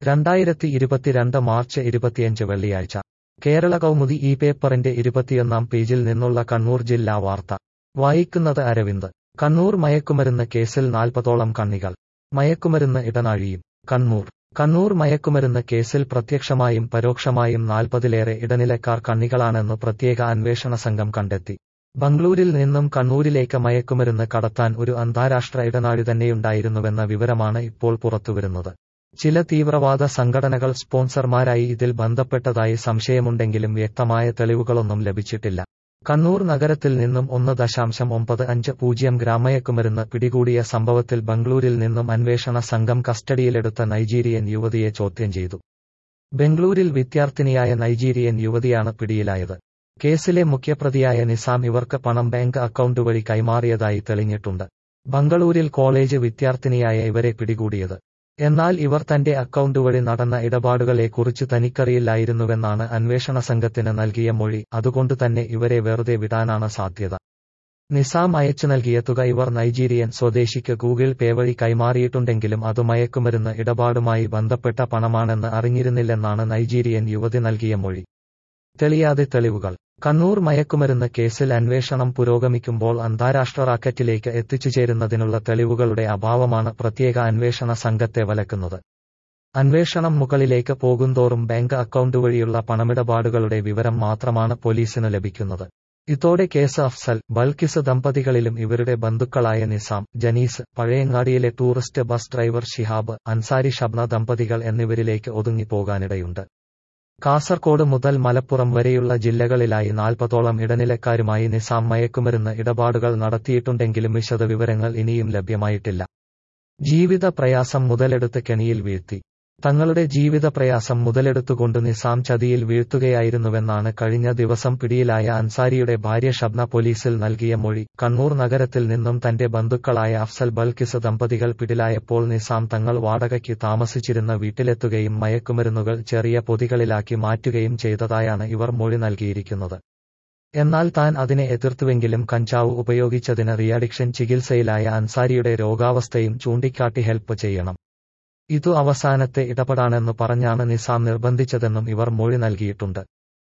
2022 March 25 വെള്ളിയാഴ്ച കേരള കൗമുദി ഈ പേപ്പറിന്റെ 21 പേജിൽ നിന്നുള്ള കണ്ണൂർ ജില്ലാ വാർത്ത വായിക്കുന്നത് അരവിന്ദ്. കണ്ണൂർ മയക്കുമരുന്ന് കേസിൽ 40ഓളം കണ്ണികൾ. മയക്കുമരുന്ന് ഇടനാഴിയും. കണ്ണൂർ മയക്കുമരുന്ന് കേസിൽ പ്രത്യക്ഷമായും പരോക്ഷമായും 40ലേറെ ഇടനിലക്കാർ കണ്ണികളാണെന്ന് പ്രത്യേക അന്വേഷണ സംഘം കണ്ടെത്തി. ബംഗളൂരിൽ നിന്നും കണ്ണൂരിലേക്ക് മയക്കുമരുന്ന് കടത്താൻ ഒരു അന്താരാഷ്ട്ര ഇടനാഴി തന്നെയുണ്ടായിരുന്നുവെന്ന വിവരമാണ് ഇപ്പോൾ പുറത്തുവരുന്നത്. ചില തീവ്രവാദ സംഘടനകൾ സ്പോൺസർമാരായി ഇതിൽ ബന്ധപ്പെട്ടതായി സംശയമുണ്ടെങ്കിലും വ്യക്തമായ തെളിവുകളൊന്നും ലഭിച്ചിട്ടില്ല. കണ്ണൂർ നഗരത്തിൽ നിന്നും 1.95 ഗ്രാം മയക്കുമരുന്ന് പിടികൂടിയ സംഭവത്തിൽ ബംഗളൂരിൽ നിന്നും അന്വേഷണ സംഘം കസ്റ്റഡിയിലെടുത്ത നൈജീരിയൻ യുവതിയെ ചോദ്യം ചെയ്തു. ബംഗളൂരിൽ വിദ്യാർത്ഥിനിയായ നൈജീരിയൻ യുവതിയാണ് പിടിയിലായത്. കേസിലെ മുഖ്യപ്രതിയായ നിസാം ഇവർക്ക് പണം ബാങ്ക് അക്കൗണ്ട് വഴി കൈമാറിയതായി തെളിഞ്ഞിട്ടുണ്ട്. ബംഗളൂരിൽ കോളേജ് വിദ്യാർത്ഥിനിയായ ഇവരെ പിടികൂടിയത്. എന്നാൽ ഇവർ തന്റെ അക്കൗണ്ട് വഴി നടന്ന ഇടപാടുകളെക്കുറിച്ച് തനിക്കറിയില്ലായിരുന്നുവെന്നാണ് അന്വേഷണ സംഘത്തിന് നൽകിയ മൊഴി. അതുകൊണ്ടുതന്നെ ഇവരെ വെറുതെ വിടാനാണ് സാധ്യത. നിസാം അയച്ചു നൽകിയ തുക ഇവർ നൈജീരിയൻ സ്വദേശിക്ക് ഗൂഗിൾ പേ വഴി കൈമാറിയിട്ടുണ്ടെങ്കിലും അത് മയക്കുമരുന്ന് ഇടപാടുമായി ബന്ധപ്പെട്ട പണമാണെന്ന് അറിഞ്ഞിരുന്നില്ലെന്നാണ് നൈജീരിയൻ യുവതി നൽകിയ മൊഴി. തെളിയാതെ തെളിവുകൾ. കണ്ണൂർ മയക്കുമരുന്ന് കേസിൽ അന്വേഷണം പുരോഗമിക്കുമ്പോൾ അന്താരാഷ്ട്ര റാക്കറ്റിലേക്ക് എത്തിച്ചുചേരുന്നതിനുള്ള തെളിവുകളുടെ അഭാവമാണ് പ്രത്യേക അന്വേഷണ സംഘത്തെ വലക്കുന്നത്. അന്വേഷണം മുകളിലേക്ക് പോകുന്തോറും ബാങ്ക് അക്കൗണ്ട് വഴിയുള്ള പണമിടപാടുകളുടെ വിവരം മാത്രമാണ് പോലീസിന് ലഭിക്കുന്നത്. ഇതോടെ കേസ് അഫ്സൽ, ബൽക്കിസ് ദമ്പതികളിലും ഇവരുടെ ബന്ധുക്കളായ നിസാം, ജനീസ്, പഴയങ്ങാടിയിലെ tourist bus driver Shihab, Ansari Shabna ദമ്പതികൾ എന്നിവരിലേക്ക് ഒതുങ്ങിപ്പോകാനിടയുണ്ട്. കാസർകോട് മുതൽ മലപ്പുറം വരെയുള്ള ജില്ലകളിലായി 40ഓളം ഇടനിലക്കാരുമായി നിസാം മയക്കുമരുന്ന് ഇടപാടുകൾ നടത്തിയിട്ടുണ്ടെങ്കിലും വിശദവിവരങ്ങൾ ഇനിയും ലഭ്യമായിട്ടില്ല. ജീവിത പ്രയാസം മുതലെടുത്ത് കെണിയിൽ വീഴ്ത്തി. തങ്ങളുടെ ജീവിത പ്രയാസം മുതലെടുത്തുകൊണ്ട് നിസാം ചതിയിൽ വീഴ്ത്തുകയായിരുന്നുവെന്നാണ് കഴിഞ്ഞ ദിവസം പിടിയിലായ അൻസാരിയുടെ ഭാര്യ ഷബ്ന പോലീസിൽ നൽകിയ മൊഴി. കണ്ണൂർ നഗരത്തിൽ നിന്നും തന്റെ ബന്ധുക്കളായ അഫ്സൽ, ബൽക്കിസ് ദമ്പതികൾ പിടിയിലായപ്പോൾ നിസാം തങ്ങൾ വാടകയ്ക്ക് താമസിച്ചിരുന്ന വീട്ടിലെത്തുകയും മയക്കുമരുന്നുകൾ ചെറിയ പൊതികളിലാക്കി മാറ്റുകയും ചെയ്തതായാണ് ഇവർ മൊഴി നൽകിയിരിക്കുന്നത്. എന്നാൽ താൻ അതിനെ എതിർത്തുവെങ്കിലും കഞ്ചാവ് ഉപയോഗിച്ചതിന് റീഅഡിക്ഷൻ ചികിത്സയിലായ അൻസാരിയുടെ രോഗാവസ്ഥയും ചൂണ്ടിക്കാട്ടി ഹെൽപ്പ് ചെയ്യണം. ഇതു അവസാനത്തെ ഇടപെടാനെന്നു പറഞ്ഞാണ് നിസാം നിർബന്ധിച്ചതെന്നും ഇവർ മൊഴി നൽകിയിട്ടുണ്ട്.